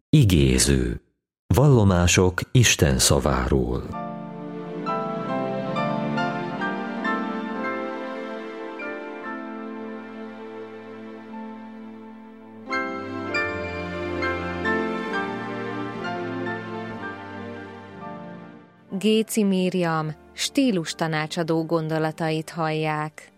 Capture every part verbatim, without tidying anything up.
Igéző. Vallomások Isten szaváról. Géci Miriam stílustanácsadó gondolatait hallják.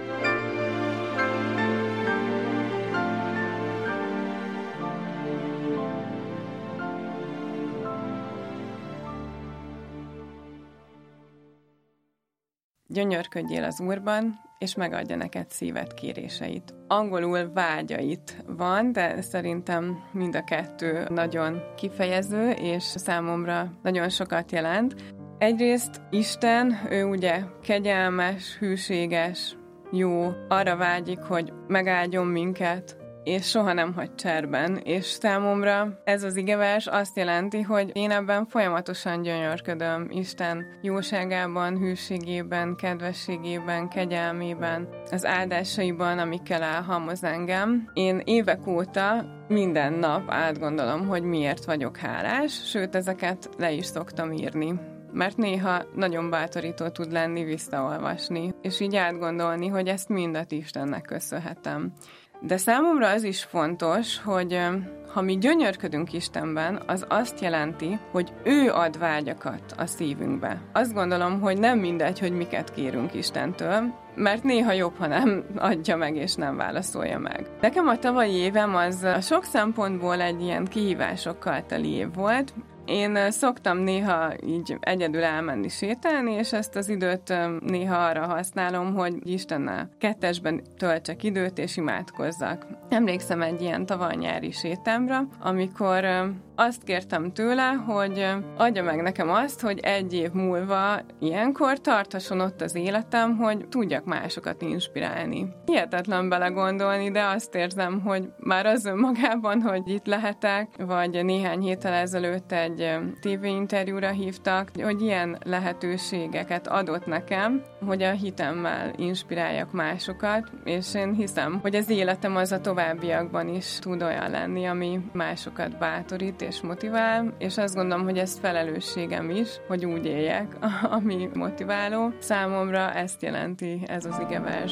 Gyönyörködjél az Úrban, és megadja neked szíved kéréseit. Angolul vágyait van, de szerintem mind a kettő nagyon kifejező, és számomra nagyon sokat jelent. Egyrészt Isten, ő ugye kegyelmes, hűséges, jó, arra vágyik, hogy megáldjon minket, és soha nem hagy cserben, és számomra ez az igevers azt jelenti, hogy én ebben folyamatosan gyönyörködöm Isten jóságában, hűségében, kedvességében, kegyelmében, az áldásaiban, amikkel elhalmoz engem. Én évek óta minden nap átgondolom, hogy miért vagyok hálás, sőt, ezeket le is szoktam írni. Mert néha nagyon bátorító tud lenni visszaolvasni, és így átgondolni, hogy ezt mindet Istennek köszönhetem. De számomra az is fontos, hogy ha mi gyönyörködünk Istenben, az azt jelenti, hogy ő ad vágyakat a szívünkbe. Azt gondolom, hogy nem mindegy, hogy miket kérünk Istentől, mert néha jobb, ha nem adja meg és nem válaszolja meg. Nekem a tavalyi évem az a sok szempontból egy ilyen kihívásokkal teli év volt. Én szoktam néha így egyedül elmenni sétálni, és ezt az időt néha arra használom, hogy Istennel kettesben töltsek időt, és imádkozzak. Emlékszem egy ilyen tavaly-nyári sétámra, amikor azt kértem tőle, hogy adja meg nekem azt, hogy egy év múlva ilyenkor tarthasson ott az életem, hogy tudjak másokat inspirálni. Hihetetlen belegondolni, de azt érzem, hogy már az önmagában, hogy itt lehetek, vagy néhány héttel ezelőtt egy tévéinterjúra hívtak, hogy ilyen lehetőségeket adott nekem, hogy a hitemmel inspiráljak másokat, és én hiszem, hogy az életem az a továbbiakban is tud olyan lenni, ami másokat bátorít és motivál, és azt gondolom, hogy ez felelősségem is, hogy úgy éljek, ami motiváló. Számomra ezt jelenti ez az igevers.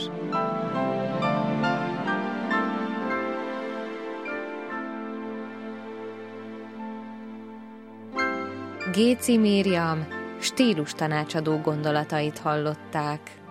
Géci Miriam stílustanácsadó gondolatait hallották.